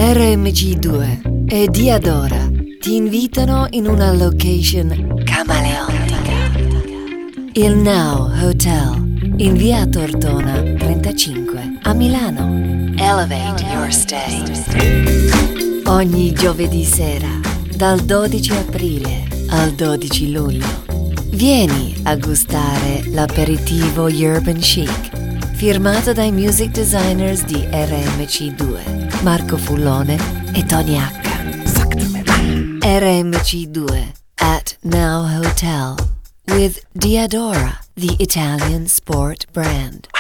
RMC2 e Diadora ti invitano in una location camaleontica. Il Now Hotel in via Tortona 35 a Milano. Elevate your stay. Ogni giovedì sera dal 12 aprile al 12 luglio vieni a gustare l'aperitivo Urban Chic firmato dai music designers di RMC2, Marco Fullone e Tony H. RMC2 at Now Hotel with Diadora, the Italian sport brand.